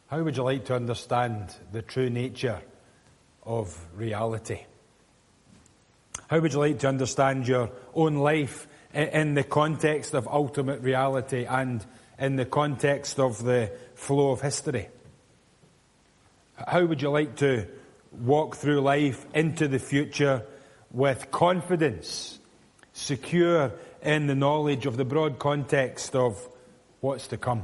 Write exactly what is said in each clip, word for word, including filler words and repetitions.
How would you like to understand the true nature of reality? How would you like to understand your own life in the context of ultimate reality and in the context of the flow of history? How would you like to walk through life into the future with confidence, secure in the knowledge of the broad context of what's to come?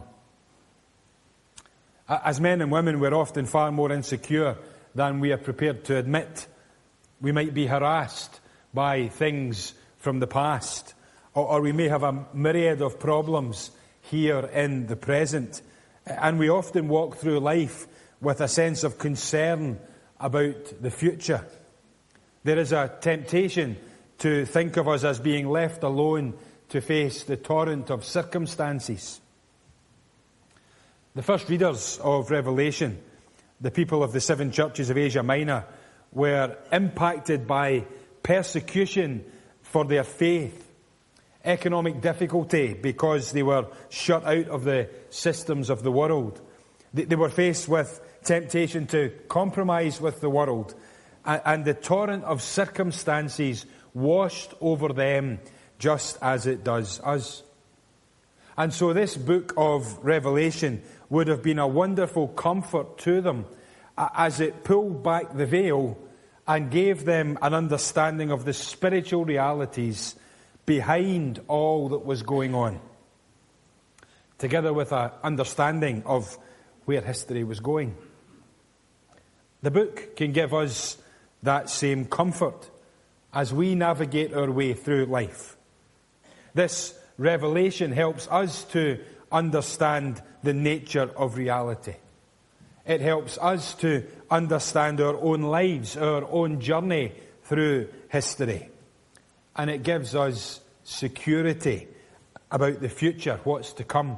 As men and women, we're often far more insecure than we are prepared to admit. We might be harassed by things from the past, or, or we may have a myriad of problems here in the present. And we often walk through life with a sense of concern about the future. There is a temptation to think of us as being left alone to face the torrent of circumstances. The first readers of Revelation, the people of the seven churches of Asia Minor, were impacted by persecution for their faith, economic difficulty because they were shut out of the systems of the world. They were faced with temptation to compromise with the world, and the torrent of circumstances washed over them just as it does us. And so this book of Revelation would have been a wonderful comfort to them as it pulled back the veil and gave them an understanding of the spiritual realities behind all that was going on, together with an understanding of where history was going. The book can give us that same comfort as we navigate our way through life. This revelation helps us to understand the nature of reality. It helps us to understand our own lives, our own journey through history. And it gives us security about the future, what's to come.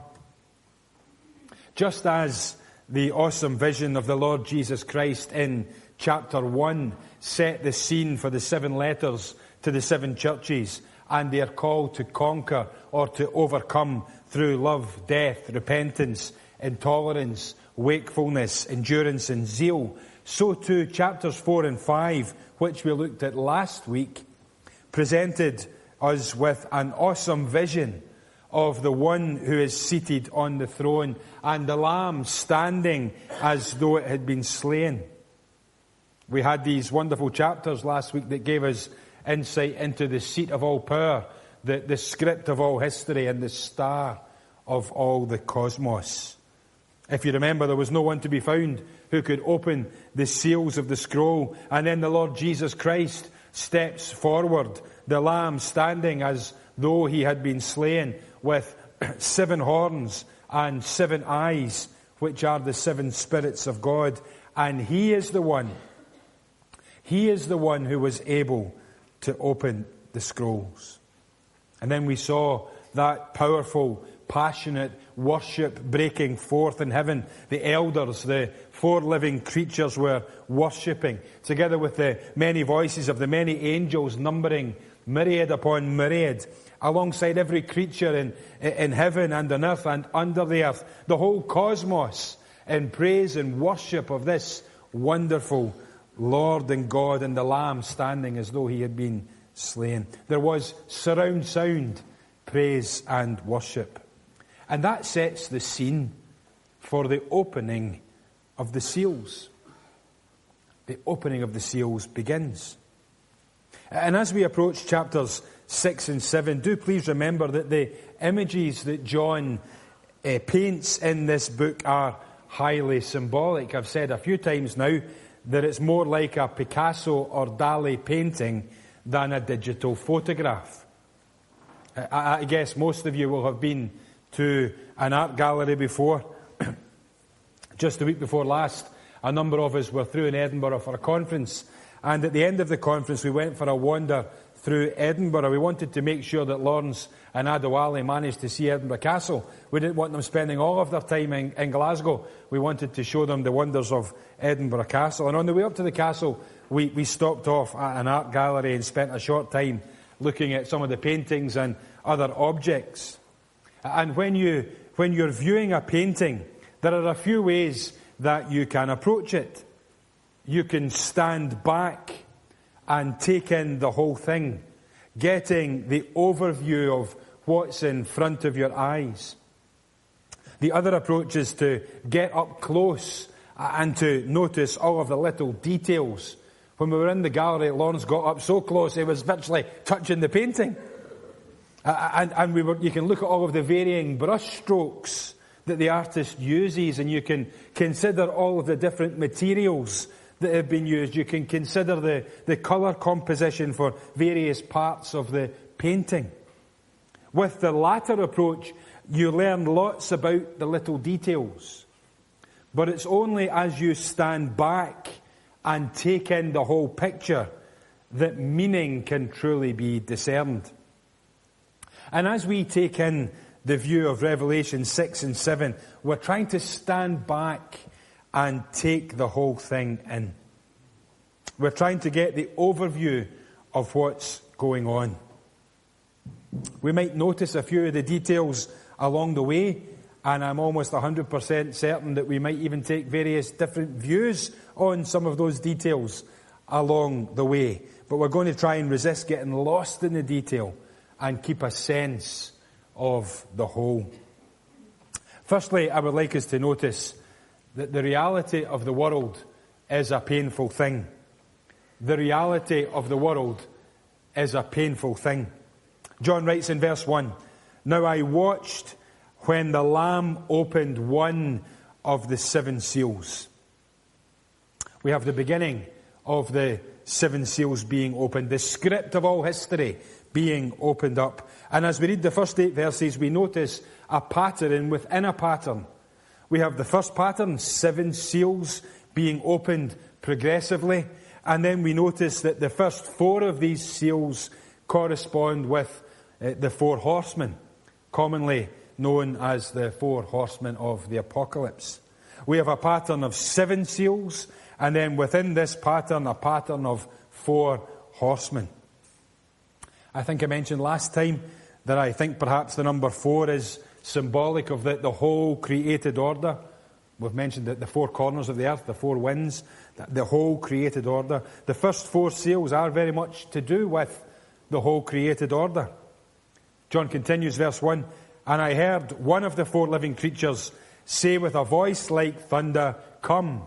Just as the awesome vision of the Lord Jesus Christ in chapter one set the scene for the seven letters to the seven churches and their call to conquer or to overcome through love, death, repentance, intolerance, wakefulness, endurance and zeal, so too chapters four and five, which we looked at last week, presented us with an awesome vision of the one who is seated on the throne and the Lamb standing as though it had been slain. We had these wonderful chapters last week that gave us insight into the seat of all power, the, the script of all history and the star of all the cosmos. If you remember, there was no one to be found who could open the seals of the scroll, and then the Lord Jesus Christ steps forward, the Lamb standing as though he had been slain, with seven horns and seven eyes, which are the seven spirits of God. And he is the one, he is the one who was able to open the scrolls. And then we saw that powerful, passionate worship breaking forth in heaven. The elders, the four living creatures, were worshipping, together with the many voices of the many angels, numbering myriad upon myriad, alongside every creature in, in heaven and on earth and under the earth, the whole cosmos, in praise and worship of this wonderful Lord and God and the Lamb standing as though he had been slain. There was surround sound, praise and worship. And that sets the scene for the opening of the seals. The opening of the seals begins. And as we approach chapters six and seven, do please remember that the images that John uh, paints in this book are highly symbolic. I've said a few times now that it's more like a Picasso or Dali painting than a digital photograph. I, I guess most of you will have been to an art gallery before. Just the week before last, a number of us were through in Edinburgh for a conference, and at the end of the conference we went for a wander through Edinburgh. We wanted to make sure that Lawrence and Adewale managed to see Edinburgh Castle. We didn't want them spending all of their time in, in Glasgow. We wanted to show them the wonders of Edinburgh Castle. And on the way up to the castle, we, we stopped off at an art gallery and spent a short time looking at some of the paintings and other objects. And when you, when you're viewing a painting, there are a few ways that you can approach it. You can stand back and take in the whole thing, getting the overview of what's in front of your eyes. The other approach is to get up close and to notice all of the little details. When we were in the gallery, Lawrence got up so close he was virtually touching the painting. Uh, and and we were, you can look at all of the varying brush strokes that the artist uses, and you can consider all of the different materials that have been used. You can consider the, the colour composition for various parts of the painting. With the latter approach, you learn lots about the little details. But it's only as you stand back and take in the whole picture that meaning can truly be discerned. And as we take in the view of Revelation six and seven, we're trying to stand back and take the whole thing in. We're trying to get the overview of what's going on. We might notice a few of the details along the way, and I'm almost one hundred percent certain that we might even take various different views on some of those details along the way. But we're going to try and resist getting lost in the detail and keep a sense of the whole. Firstly, I would like us to notice that the reality of the world is a painful thing. The reality of the world is a painful thing. John writes in verse one, "Now I watched when the Lamb opened one of the seven seals." We have the beginning of the seven seals being opened, the script of all history being opened up. And as we read the first eight verses, we notice a pattern within a pattern. We have the first pattern, seven seals being opened progressively. And then we notice that the first four of these seals correspond with uh, the four horsemen, commonly known as the four horsemen of the apocalypse. We have a pattern of seven seals, and then within this pattern, a pattern of four horsemen. I think I mentioned last time that I think perhaps the number four is symbolic of the, the whole created order. We've mentioned that the four corners of the earth, the four winds, the, the whole created order. The first four seals are very much to do with the whole created order. John continues, verse one, "And I heard one of the four living creatures say with a voice like thunder, 'Come.'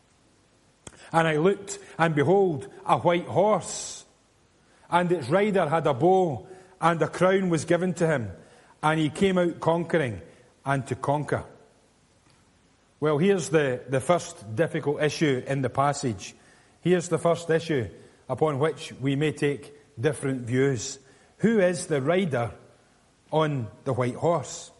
And I looked, and behold, a white horse. And its rider had a bow, and a crown was given to him. And he came out conquering and to conquer." Well, here's the, the first difficult issue in the passage. Here's the first issue upon which we may take different views. Who is the rider on the white horse?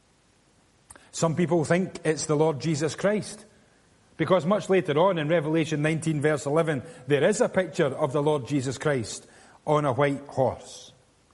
Some people think it's the Lord Jesus Christ, because much later on in Revelation nineteen verse eleven, there is a picture of the Lord Jesus Christ on a white horse.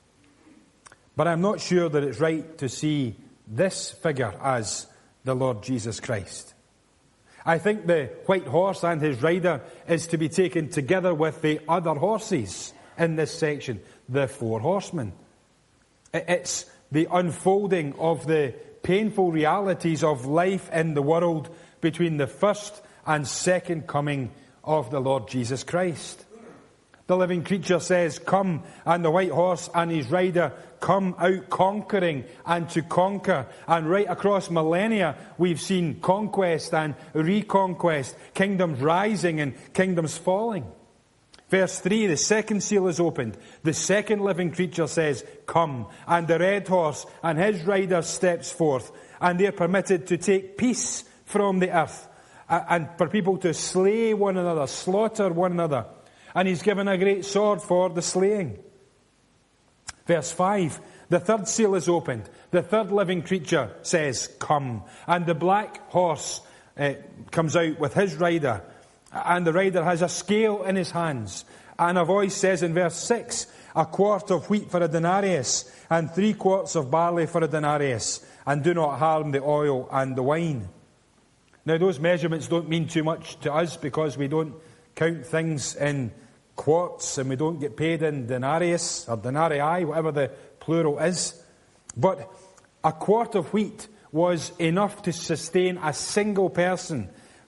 But I'm not sure that it's right to see this figure as the Lord Jesus Christ. I think the white horse and his rider is to be taken together with the other horses in this section, the four horsemen. It's the unfolding of the painful realities of life in the world between the first and second coming of the Lord Jesus Christ. The living creature says, "Come," and the white horse and his rider come out conquering and to conquer. And right across millennia, we've seen conquest and reconquest, kingdoms rising and kingdoms falling. Verse three, the second seal is opened. The second living creature says, "Come," and the red horse and his rider steps forth, and they're permitted to take peace from the earth, and for people to slay one another, slaughter one another. And he's given a great sword for the slaying. Verse five, the third seal is opened. The third living creature says, "Come." And the black horse uh, comes out with his rider. And the rider has a scale in his hands. And a voice says in verse six, "A quart of wheat for a denarius, and three quarts of barley for a denarius. And do not harm the oil and the wine." Now those measurements don't mean too much to us, because we don't count things in quarts, and we don't get paid in denarius or denarii, whatever the plural is. But a quart of wheat was enough to sustain a single person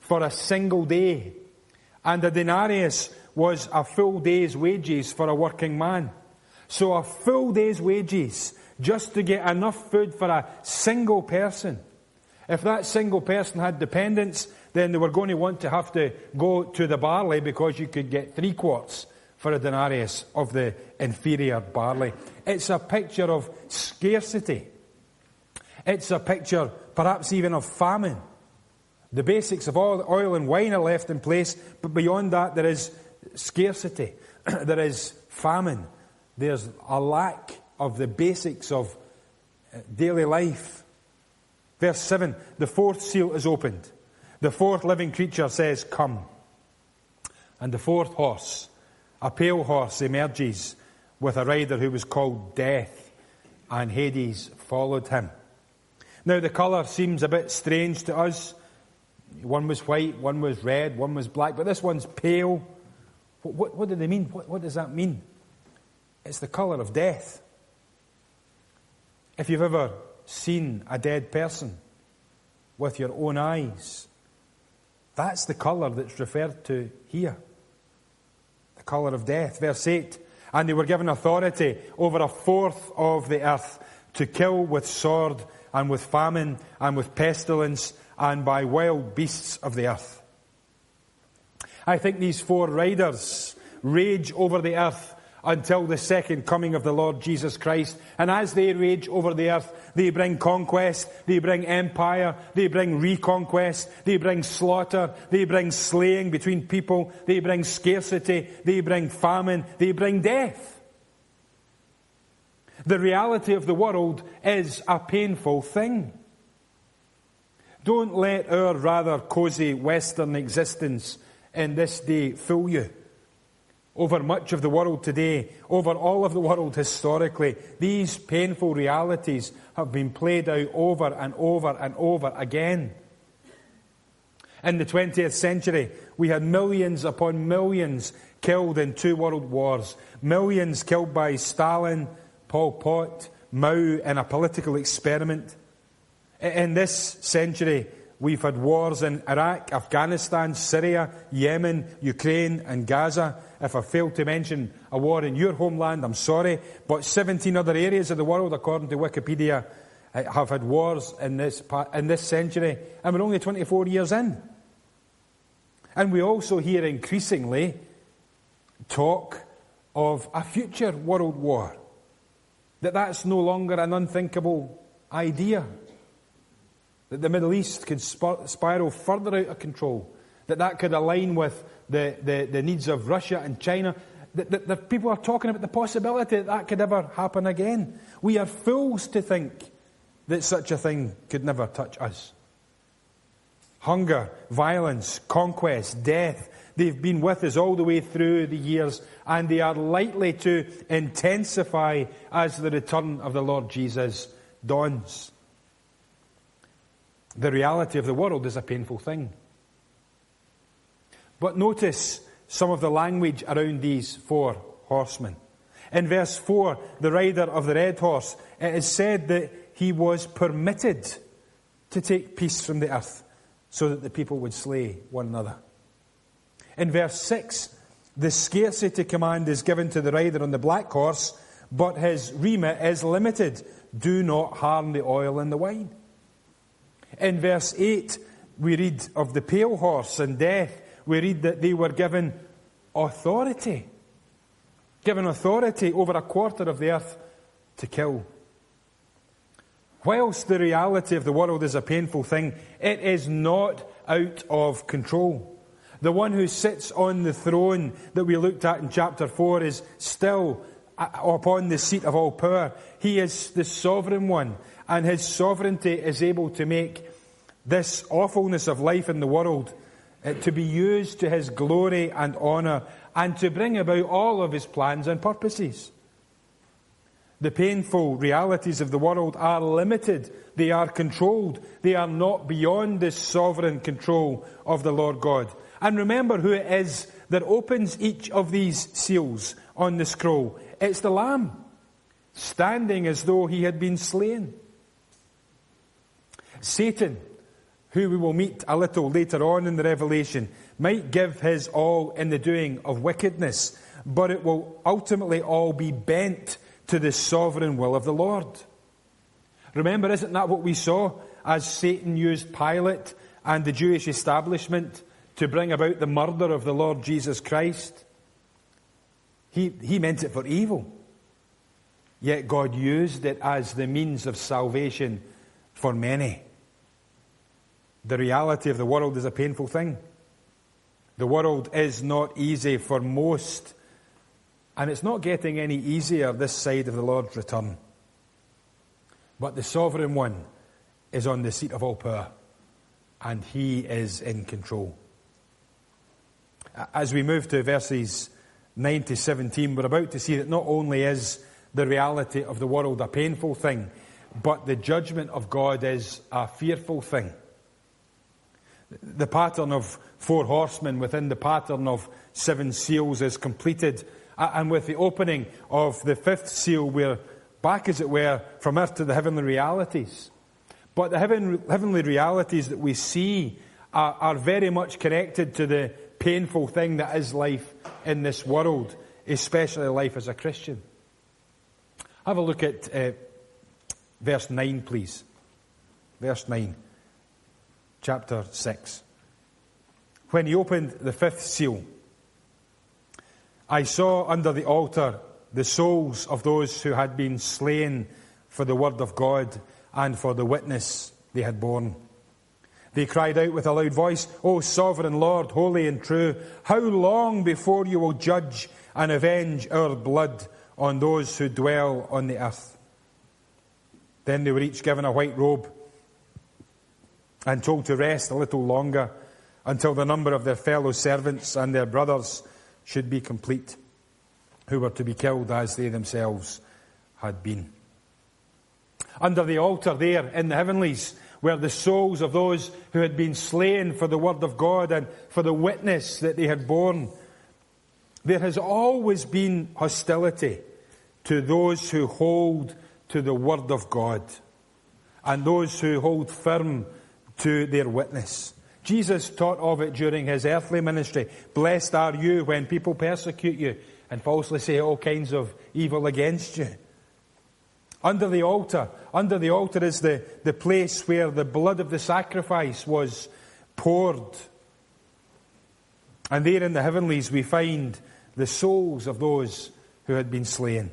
for a single day. And a denarius was a full day's wages for a working man. So a full day's wages just to get enough food for a single person. If that single person had dependents, then they were going to want to have to go to the barley, because you could get three quarts for a denarius of the inferior barley. It's a picture of scarcity. It's a picture perhaps even of famine. The basics of all oil and wine are left in place, but beyond that there is scarcity. There is famine. There's a lack of the basics of daily life. Verse seven, the fourth seal is opened. The fourth living creature says, "Come." And the fourth horse, a pale horse, emerges with a rider who was called Death, and Hades followed him. Now the colour seems a bit strange to us. One was white, one was red, one was black, but this one's pale. What, what, what do they mean? What, what does that mean? It's the colour of death. If you've ever seen a dead person with your own eyes, that's the colour that's referred to here. The colour of death. Verse eight, and they were given authority over a fourth of the earth to kill with sword and with famine and with pestilence and by wild beasts of the earth. I think these four riders rage over the earth until the second coming of the Lord Jesus Christ. And as they rage over the earth, they bring conquest, they bring empire, they bring reconquest, they bring slaughter, they bring slaying between people, they bring scarcity, they bring famine, they bring death. The reality of the world is a painful thing. Don't let our rather cosy Western existence in this day fool you. Over much of the world today, over all of the world historically, these painful realities have been played out over and over and over again. In the twentieth century, we had millions upon millions killed in two world wars. Millions killed by Stalin, Pol Pot, Mao in a political experiment. In this century, we've had wars in Iraq, Afghanistan, Syria, Yemen, Ukraine and Gaza. If I failed to mention a war in your homeland, I'm sorry. But seventeen other areas of the world, according to Wikipedia, have had wars in this, in this century. And we're only twenty-four years in. And we also hear increasingly talk of a future world war. That that's no longer an unthinkable idea. That the Middle East could spir- spiral further out of control. That that could align with the, the, the needs of Russia and China. That, that, that people are talking about the possibility that that could ever happen again. We are fools to think that such a thing could never touch us. Hunger, violence, conquest, death, they've been with us all the way through the years, and they are likely to intensify as the return of the Lord Jesus dawns. The reality of the world is a painful thing. But notice some of the language around these four horsemen. In verse four, the rider of the red horse, it is said that he was permitted to take peace from the earth so that the people would slay one another. In verse six, the scarcity command is given to the rider on the black horse, but his remit is limited. Do not harm the oil and the wine. In verse eight, we read of the pale horse and death. We read that they were given authority. Given authority over a quarter of the earth to kill. Whilst the reality of the world is a painful thing, it is not out of control. The one who sits on the throne that we looked at in chapter four is still upon the seat of all power. He is the sovereign one, and his sovereignty is able to make this awfulness of life in the world uh, to be used to his glory and honour, and to bring about all of his plans and purposes. The painful realities of the world are limited. They are controlled. They are not beyond the sovereign control of the Lord God. And remember who it is that opens each of these seals on the scroll. It's the Lamb, standing as though he had been slain. Satan, who we will meet a little later on in the Revelation, might give his all in the doing of wickedness, but it will ultimately all be bent to the sovereign will of the Lord. Remember, isn't that what we saw as Satan used Pilate and the Jewish establishment to bring about the murder of the Lord Jesus Christ? He, he meant it for evil. Yet God used it as the means of salvation for many. The reality of the world is a painful thing. The world is not easy for most, and it's not getting any easier this side of the Lord's return. But the Sovereign One is on the seat of all power, and He is in control. As we move to verses nine to seventeen, we're about to see that not only is the reality of the world a painful thing, but the judgment of God is a fearful thing. The pattern of four horsemen within the pattern of seven seals is completed, and with the opening of the fifth seal, we're back, as it were, from earth to the heavenly realities. But the heaven, heavenly realities that we see are, are very much connected to the painful thing that is life in this world, especially life as a Christian. Have a look at uh, verse nine, please. Verse nine, chapter six. When he opened the fifth seal, I saw under the altar the souls of those who had been slain for the word of God and for the witness they had borne. They cried out with a loud voice, O sovereign Lord, holy and true, how long before you will judge and avenge our blood on those who dwell on the earth? Then they were each given a white robe and told to rest a little longer until the number of their fellow servants and their brothers should be complete, who were to be killed as they themselves had been. Under the altar there in the heavenlies were the souls of those who had been slain for the word of God and for the witness that they had borne. There has always been hostility to those who hold to the word of God and those who hold firm to their witness. Jesus taught of it during his earthly ministry. Blessed are you when people persecute you and falsely say all kinds of evil against you. Under the altar, under the altar is the, the place where the blood of the sacrifice was poured. And there in the heavenlies we find the souls of those who had been slain.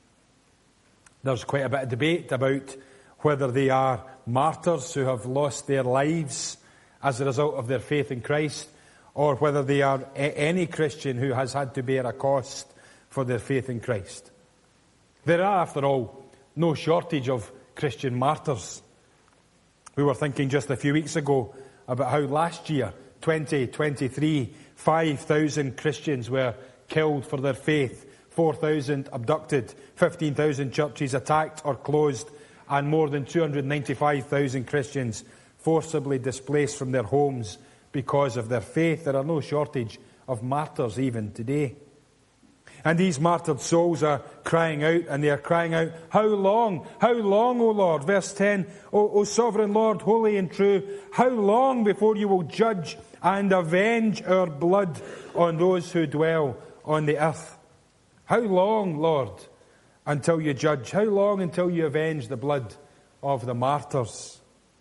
There's quite a bit of debate about whether they are martyrs who have lost their lives as a result of their faith in Christ, or whether they are a- any Christian who has had to bear a cost for their faith in Christ. There are, after all, no shortage of Christian martyrs. We were thinking just a few weeks ago about how last year, twenty twenty-three, five thousand Christians were killed for their faith, four thousand abducted, fifteen thousand churches attacked or closed, and more than two hundred ninety-five thousand Christians forcibly displaced from their homes because of their faith. There are no shortage of martyrs even today. And these martyred souls are crying out, and they are crying out, how long, how long, O Lord? Verse ten, O, o sovereign Lord, holy and true, how long before you will judge and avenge our blood on those who dwell on the earth? How long, Lord, until you judge? How long until you avenge the blood of the martyrs?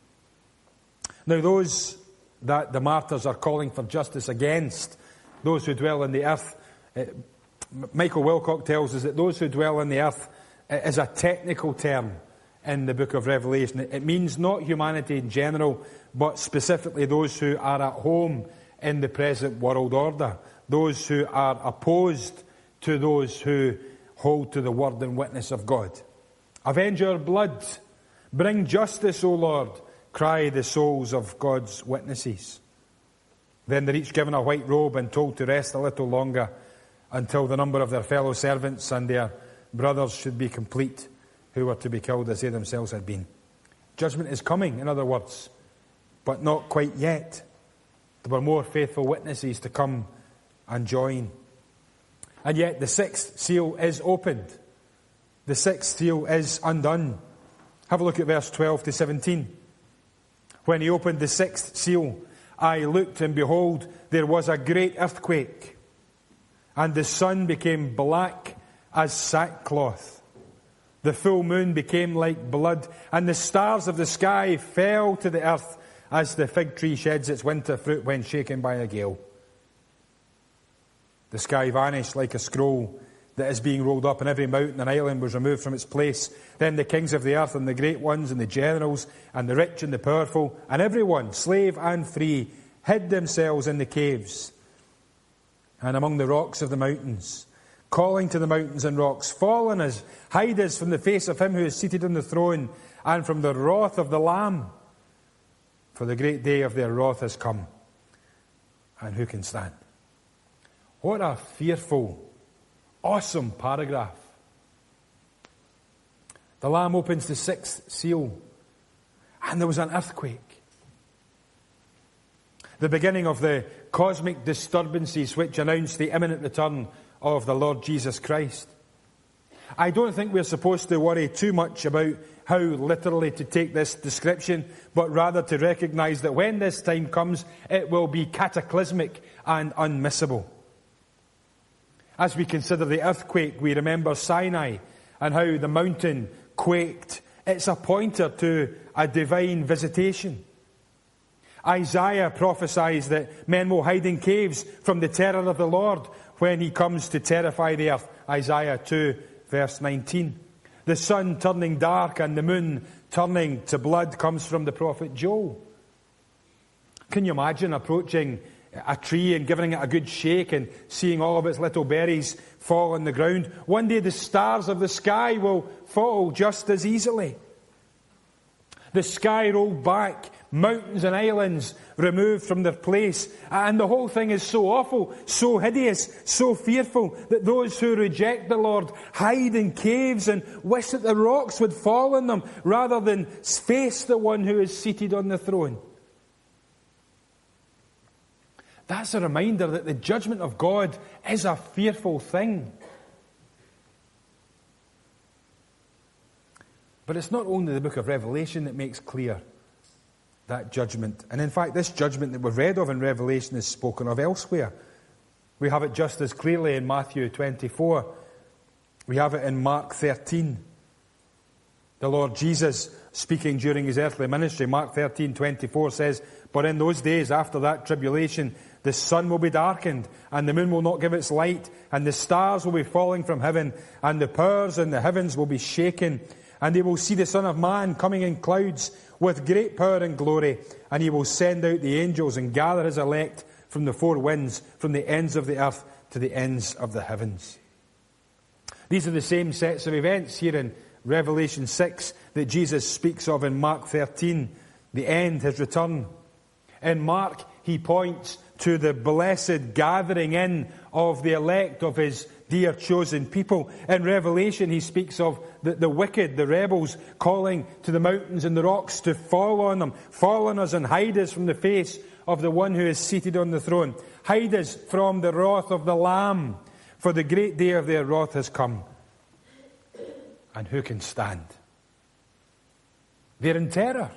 Now, those that the martyrs are calling for justice against, those who dwell on the earth, uh, Michael Wilcock tells us that those who dwell on the earth is a technical term in the book of Revelation. It means not humanity in general, but specifically those who are at home in the present world order, those who are opposed to those who hold to the word and witness of God. Avenge our blood. Bring justice, O Lord, cry the souls of God's witnesses. Then they're each given a white robe and told to rest a little longer until the number of their fellow servants and their brothers should be complete, who were to be killed as they themselves had been. Judgment is coming, in other words, but not quite yet. There were more faithful witnesses to come and join. And yet the sixth seal is opened. The sixth seal is undone. Have a look at verse twelve to seventeen. When he opened the sixth seal, I looked, and behold, there was a great earthquake, and the sun became black as sackcloth. The full moon became like blood, and the stars of the sky fell to the earth as the fig tree sheds its winter fruit when shaken by a gale. The sky vanished like a scroll that is being rolled up, and every mountain and island was removed from its place. Then the kings of the earth, and the great ones, and the generals, and the rich and the powerful, and everyone, slave and free, hid themselves in the caves and among the rocks of the mountains, calling to the mountains and rocks, "Fall on us, hide us from the face of him who is seated on the throne, and from the wrath of the Lamb. For the great day of their wrath has come, and who can stand?" What a fearful, awesome paragraph. The Lamb opens the sixth seal, and there was an earthquake. The beginning of the cosmic disturbances which announced the imminent return of the Lord Jesus Christ. I don't think we're supposed to worry too much about how literally to take this description, but rather to recognize that when this time comes, it will be cataclysmic and unmissable. As we consider the earthquake, we remember Sinai and how the mountain quaked. It's a pointer to a divine visitation. Isaiah prophesies that men will hide in caves from the terror of the Lord when he comes to terrify the earth. Isaiah two, verse nineteen. The sun turning dark and the moon turning to blood comes from the prophet Joel. Can you imagine approaching a tree and giving it a good shake and seeing all of its little berries fall on the ground? One day the stars of the sky will fall just as easily. The sky rolled back, mountains and islands removed from their place, and the whole thing is so awful, so hideous, so fearful that those who reject the Lord hide in caves and wish that the rocks would fall on them rather than face the one who is seated on the throne. That's a reminder that the judgment of God is a fearful thing. But it's not only the book of Revelation that makes clear that judgment. And in fact, this judgment that we've read of in Revelation is spoken of elsewhere. We have it just as clearly in Matthew twenty-four. We have it in Mark thirteen. The Lord Jesus, speaking during his earthly ministry, Mark thirteen twenty-four says, "But in those days after that tribulation, the sun will be darkened, and the moon will not give its light, and the stars will be falling from heaven, and the powers in the heavens will be shaken. And they will see the Son of Man coming in clouds with great power and glory, and he will send out the angels and gather his elect from the four winds, from the ends of the earth to the ends of the heavens." These are the same sets of events here in Revelation six that Jesus speaks of in Mark thirteen. The end, his return. In Mark, he points to the blessed gathering in of the elect of his dear chosen people. In Revelation, he speaks of the, the wicked, the rebels, calling to the mountains and the rocks to fall on them. "Fall on us and hide us from the face of the one who is seated on the throne. Hide us from the wrath of the Lamb, for the great day of their wrath has come. And who can stand?" They're in terror.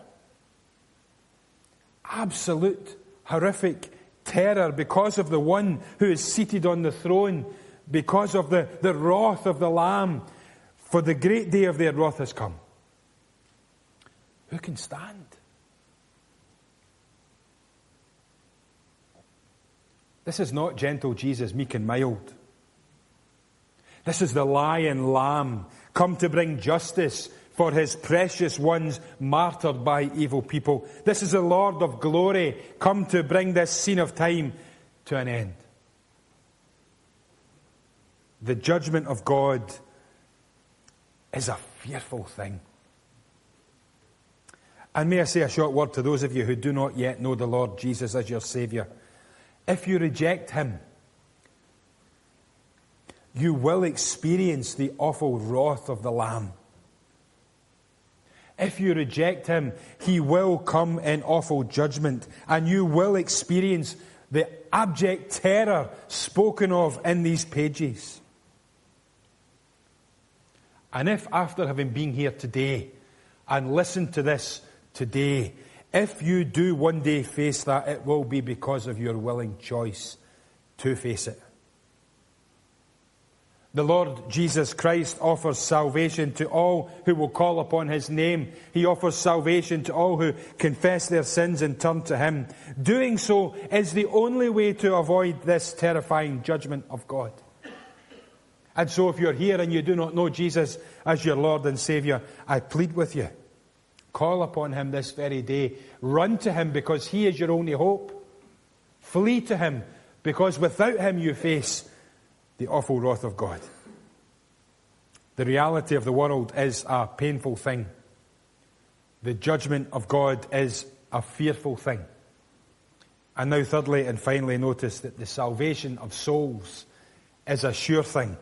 Absolute, horrific terror because of the one who is seated on the throne, because of the, the wrath of the Lamb, for the great day of their wrath has come. Who can stand? This is not gentle Jesus, meek and mild. This is the lion lamb, come to bring justice for his precious ones martyred by evil people. This is the Lord of glory, come to bring this scene of time to an end. The judgment of God is a fearful thing. And may I say a short word to those of you who do not yet know the Lord Jesus as your Saviour. If you reject him, you will experience the awful wrath of the Lamb. If you reject him, he will come in awful judgment, and you will experience the abject terror spoken of in these pages. And if after having been here today and listened to this today, If you do one day face that, it will be because of your willing choice to face it. The Lord Jesus Christ offers salvation to all who will call upon His name. He offers salvation to all who confess their sins and turn to Him. Doing so is the only way to avoid this terrifying judgment of God. And so if you're here and you do not know Jesus as your Lord and Saviour, I plead with you, call upon Him this very day. Run to Him because He is your only hope. Flee to Him because without Him you face the awful wrath of God. The reality of the world is a painful thing. The judgment of God is a fearful thing. And now thirdly and finally, notice that the salvation of souls is a sure thing.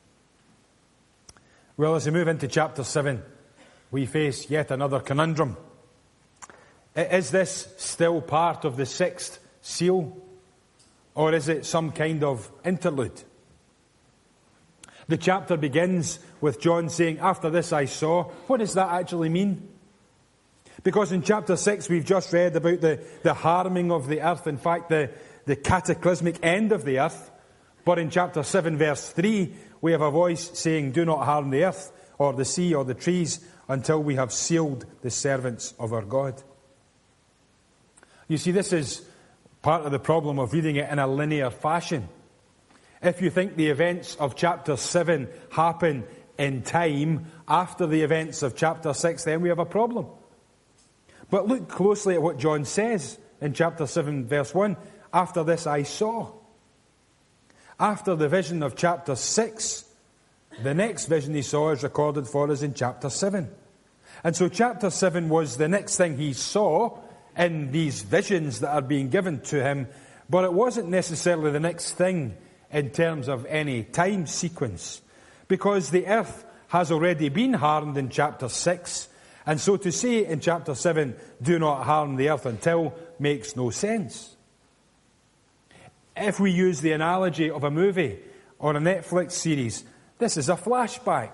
Well, as we move into chapter seven, we face yet another conundrum. Is this still part of the sixth seal? Or is it some kind of interlude? The chapter begins with John saying, after this I saw. What does that actually mean? Because in chapter six we've just read about the, the harming of the earth. In fact, the, the cataclysmic end of the earth. But in chapter seven verse three, we have a voice saying, do not harm the earth or the sea or the trees until we have sealed the servants of our God. You see, this is part of the problem of reading it in a linear fashion. If you think the events of chapter seven happen in time after the events of chapter six, then we have a problem. But look closely at what John says in chapter seven verse one. After this I saw. After the vision of chapter six, the next vision he saw is recorded for us in chapter seven. And so chapter seven was the next thing he saw in these visions that are being given to him, but it wasn't necessarily the next thing in terms of any time sequence, because the earth has already been harmed in chapter six, and so to say in chapter seven, do not harm the earth until, makes no sense. If we use the analogy of a movie or a Netflix series, this is a flashback.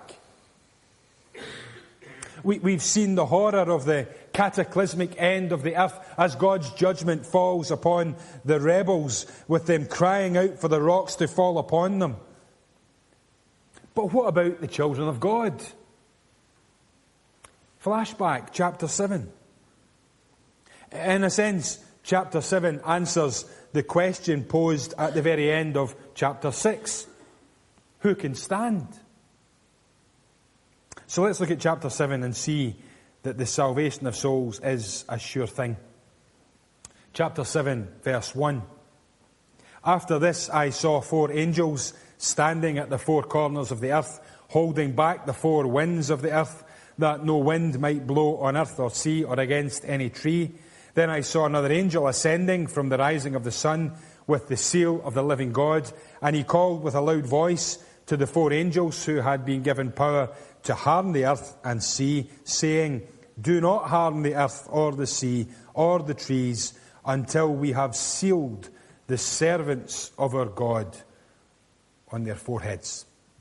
We, we've seen the horror of the cataclysmic end of the earth as God's judgment falls upon the rebels, with them crying out for the rocks to fall upon them. But what about the children of God? Flashback, chapter seven. In a sense, chapter seven answers the question posed at the very end of chapter six. Who can stand? So let's look at chapter seven and see that the salvation of souls is a sure thing. Chapter seven, verse one. After this I saw four angels standing at the four corners of the earth, holding back the four winds of the earth, that no wind might blow on earth or sea or against any tree. Then I saw another angel ascending from the rising of the sun with the seal of the living God, and he called with a loud voice to the four angels who had been given power to harm the earth and sea, saying, do not harm the earth or the sea or the trees until we have sealed the servants of our God on their foreheads.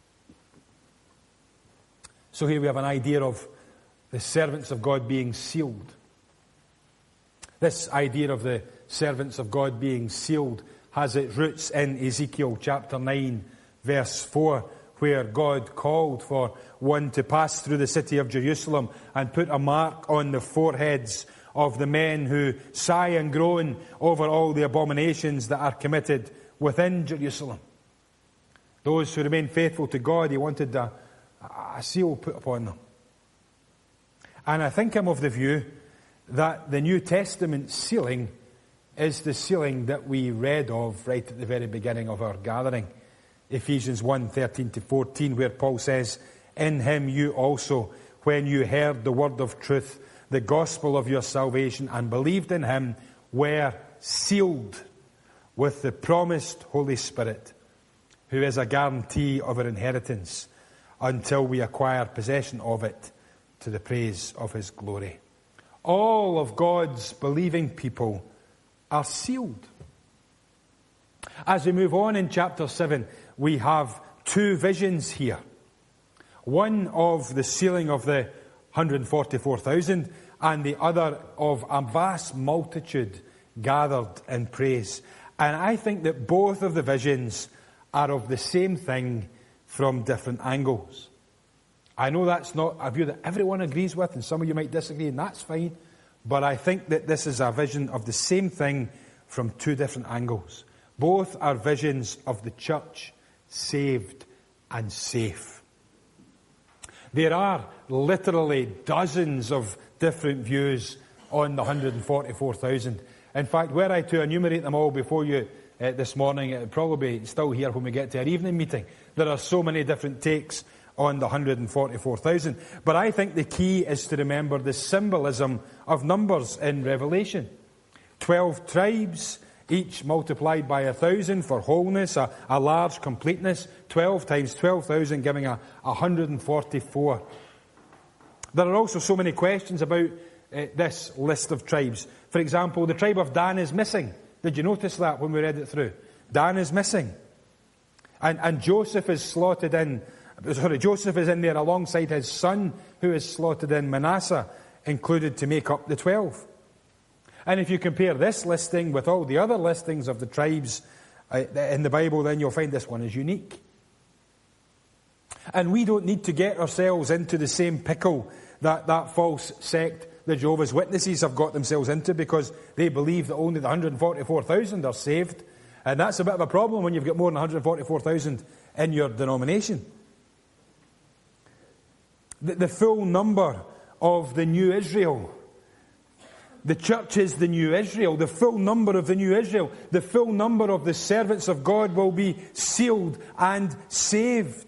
So here we have an idea of the servants of God being sealed. This idea of the servants of God being sealed has its roots in Ezekiel chapter nine, verse four, where God called for one to pass through the city of Jerusalem and put a mark on the foreheads of the men who sigh and groan over all the abominations that are committed within Jerusalem. Those who remain faithful to God, he wanted a, a seal put upon them. And I think I'm of the view that the New Testament sealing is the sealing that we read of right at the very beginning of our gathering. Ephesians one, thirteen to fourteen, where Paul says, in him you also, when you heard the word of truth, the gospel of your salvation, and believed in him, were sealed with the promised Holy Spirit, who is a guarantee of our inheritance until we acquire possession of it to the praise of his glory. All of God's believing people are sealed. As we move on in chapter seven, we have two visions here. One of the sealing of the one hundred forty-four thousand, and the other of a vast multitude gathered in praise. And I think that both of the visions are of the same thing from different angles. I know that's not a view that everyone agrees with, and some of you might disagree, and that's fine. But I think that this is a vision of the same thing from two different angles. Both are visions of the church saved and safe. There are literally dozens of different views on the one hundred forty-four thousand. In fact, were I to enumerate them all before you uh, this morning, it would probably be still here when we get to our evening meeting. There are so many different takes on the one hundred forty-four thousand. But I think the key is to remember the symbolism of numbers in Revelation. Twelve tribes, each multiplied by a thousand for wholeness, a, a large completeness. Twelve times twelve thousand giving a, a one hundred forty-four. There are also so many questions about uh, this list of tribes. For example, the tribe of Dan is missing. Did you notice that when we read it through? Dan is missing. And, and Joseph is slotted in, sorry, Joseph is in there alongside his son, who is slotted in, Manasseh, included to make up the twelve. And if you compare this listing with all the other listings of the tribes uh, in the Bible, then you'll find this one is unique. And we don't need to get ourselves into the same pickle that that false sect, the Jehovah's Witnesses, have got themselves into, because they believe that only the one hundred forty-four thousand are saved. And that's a bit of a problem when you've got more than one hundred forty-four thousand in your denomination. The, the full number of the new Israel, the church is the new Israel, the full number of the new Israel, the full number of the servants of God will be sealed and saved.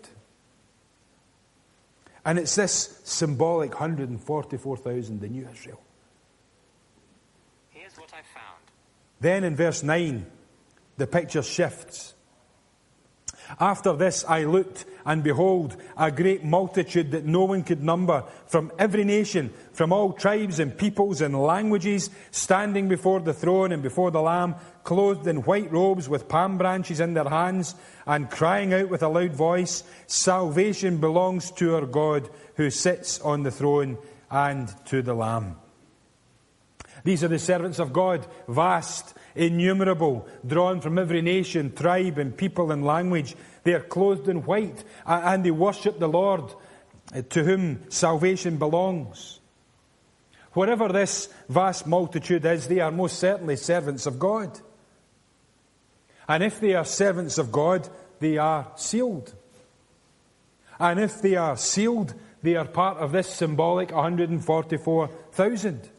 And it's this symbolic one hundred forty-four thousand, the new Israel. Here's what I found. Then in verse nine, the picture shifts. After this I looked, and behold, a great multitude that no one could number, from every nation, from all tribes and peoples and languages, standing before the throne and before the Lamb, clothed in white robes with palm branches in their hands, and crying out with a loud voice, "Salvation belongs to our God who sits on the throne and to the Lamb." These are the servants of God, vast, innumerable, drawn from every nation, tribe and people and language. They are clothed in white, and they worship the Lord, to whom salvation belongs. Whatever this vast multitude is, they are most certainly servants of God. And if they are servants of God, they are sealed. And if they are sealed, they are part of this symbolic one hundred forty-four thousand.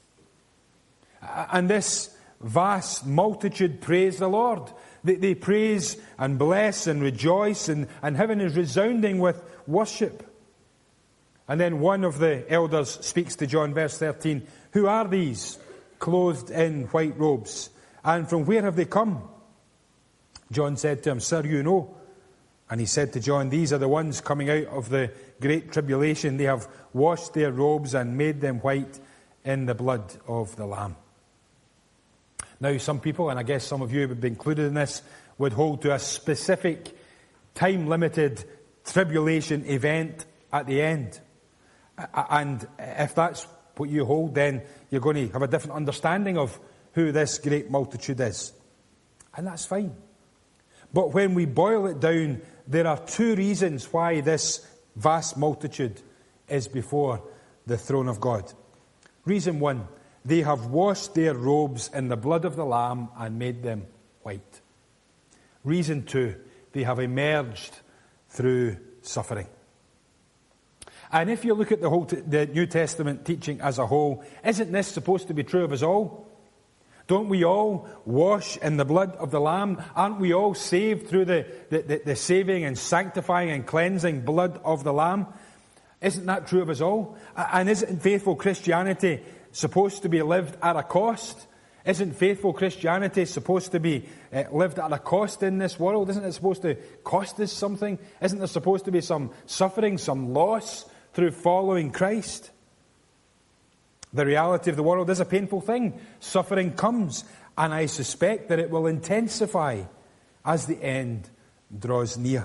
And this vast multitude praise the Lord. They, they praise and bless and rejoice, and, and heaven is resounding with worship. And then one of the elders speaks to John, verse thirteen. Who are these, clothed in white robes? And from where have they come? John said to him, Sir, you know. And he said to John, These are the ones coming out of the great tribulation. They have washed their robes and made them white in the blood of the Lamb. Now, some people, and I guess some of you would be included in this, would hold to a specific time-limited tribulation event at the end. And if that's what you hold, then you're going to have a different understanding of who this great multitude is. And that's fine. But when we boil it down, there are two reasons why this vast multitude is before the throne of God. Reason one, they have washed their robes in the blood of the Lamb and made them white. Reason two, they have emerged through suffering. And if you look at the whole, t- the New Testament teaching as a whole, isn't this supposed to be true of us all? Don't we all wash in the blood of the Lamb? Aren't we all saved through the, the, the, the saving and sanctifying and cleansing blood of the Lamb? Isn't that true of us all? And isn't faithful Christianity supposed to be lived at a cost? Isn't faithful Christianity supposed to be uh, lived at a cost in this world? Isn't it supposed to cost us something? Isn't there supposed to be some suffering, some loss through following Christ? The reality of the world is a painful thing. Suffering comes, and I suspect that it will intensify as the end draws near.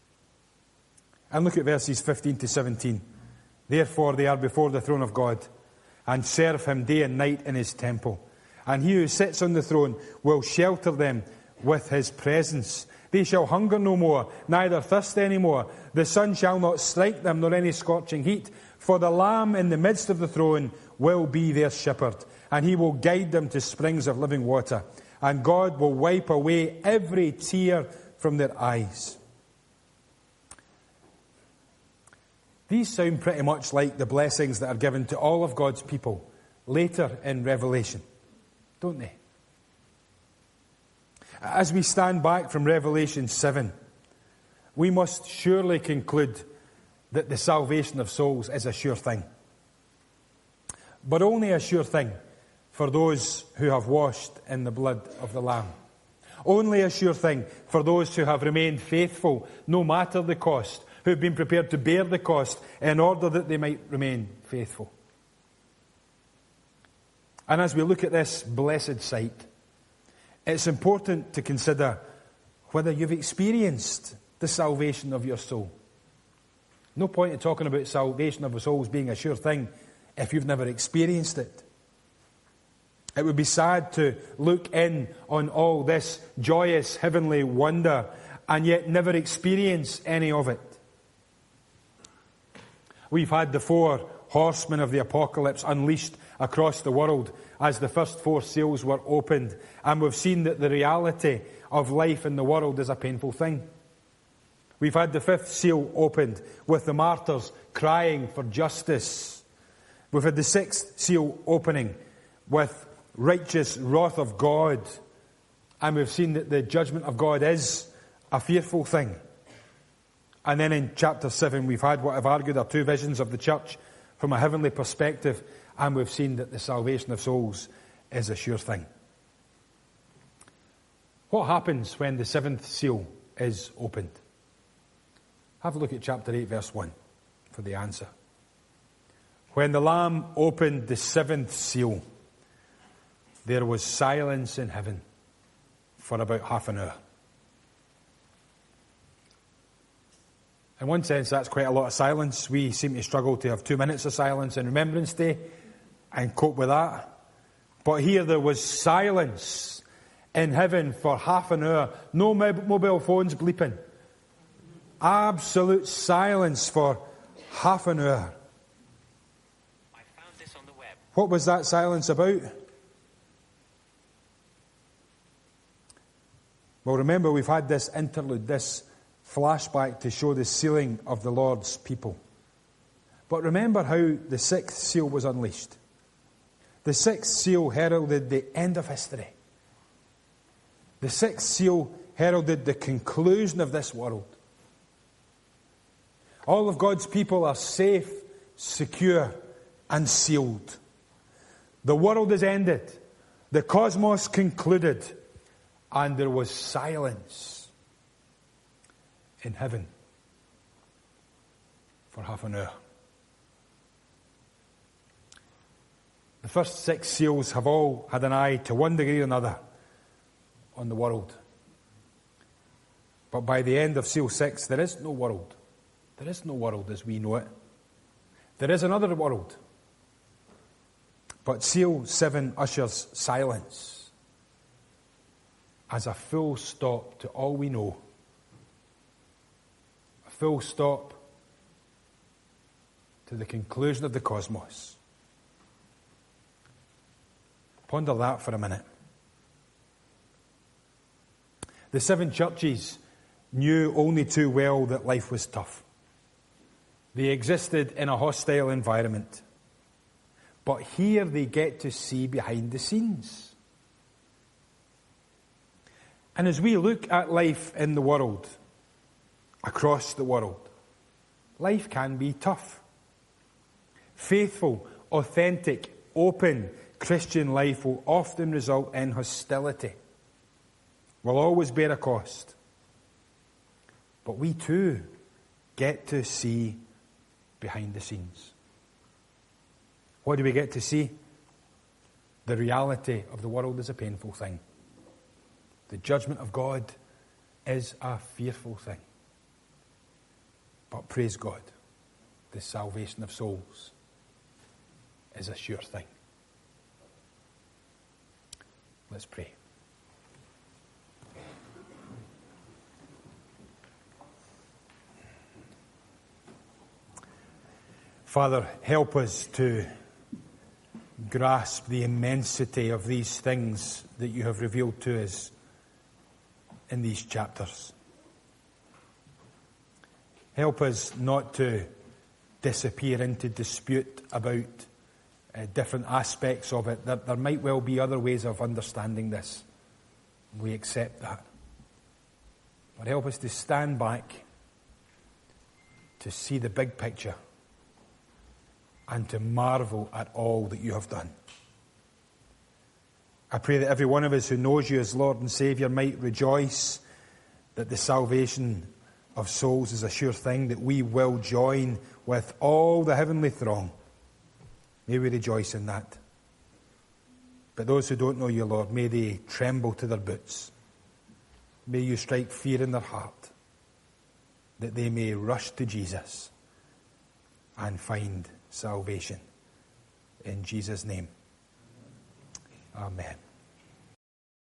And look at verses fifteen to seventeen. Therefore they are before the throne of God, and serve him day and night in his temple. And he who sits on the throne will shelter them with his presence. They shall hunger no more, neither thirst any more. The sun shall not strike them, nor any scorching heat. For the Lamb in the midst of the throne will be their shepherd, and he will guide them to springs of living water. And God will wipe away every tear from their eyes. These sound pretty much like the blessings that are given to all of God's people later in Revelation, don't they? As we stand back from Revelation seven, we must surely conclude that the salvation of souls is a sure thing. But only a sure thing for those who have washed in the blood of the Lamb. Only a sure thing for those who have remained faithful, no matter the cost, who have been prepared to bear the cost in order that they might remain faithful. And as we look at this blessed sight, it's important to consider whether you've experienced the salvation of your soul. No point in talking about salvation of the souls being a sure thing if you've never experienced it. It would be sad to look in on all this joyous heavenly wonder and yet never experience any of it. We've had the four horsemen of the apocalypse unleashed across the world as the first four seals were opened, and we've seen that the reality of life in the world is a painful thing. We've had the fifth seal opened with the martyrs crying for justice. We've had the sixth seal opening with righteous wrath of God, and we've seen that the judgment of God is a fearful thing. And then in chapter seven we've had what I've argued are two visions of the church from a heavenly perspective, and we've seen that the salvation of souls is a sure thing. What happens when the seventh seal is opened? Have a look at chapter eight verse one for the answer. When the Lamb opened the seventh seal, there was silence in heaven for about half an hour. In one sense, that's quite a lot of silence. We seem to struggle to have two minutes of silence in Remembrance Day and cope with that. But here there was silence in heaven for half an hour. No mobile phones bleeping. Absolute silence for half an hour. I found this on the web. What was that silence about? Well, remember, we've had this interlude, this flashback to show the sealing of the Lord's people. But remember how the sixth seal was unleashed. The sixth seal heralded the end of history. The sixth seal heralded the conclusion of this world. All of God's people are safe, secure, and sealed. The world is ended. The cosmos concluded. And there was silence in heaven for half an hour. The first six seals have all had an eye to one degree or another on the world. But by the end of seal six, there is no world. There is no world as we know it. There is another world. But seal seven ushers silence as a full stop to all we know. A full stop to the conclusion of the cosmos. Ponder that for a minute. The seven churches knew only too well that life was tough. They existed in a hostile environment. But here they get to see behind the scenes. And as we look at life in the world, across the world, life can be tough. Faithful, authentic, open Christian life will often result in hostility. Will always bear a cost. But we too get to see behind the scenes. What do we get to see? The reality of the world is a painful thing. The judgment of God is a fearful thing. But praise God, the salvation of souls is a sure thing. Let's pray. Father, help us to grasp the immensity of these things that you have revealed to us in these chapters. Help us not to disappear into dispute about uh, different aspects of it. There, there might well be other ways of understanding this. We accept that. But help us to stand back, to see the big picture, and to marvel at all that you have done. I pray that every one of us who knows you as Lord and Saviour might rejoice that the salvation of souls is a sure thing, that we will join with all the heavenly throng. May we rejoice in that. But those who don't know you, Lord, may they tremble to their boots. May you strike fear in their heart, that they may rush to Jesus and find salvation. In Jesus' name. Amen.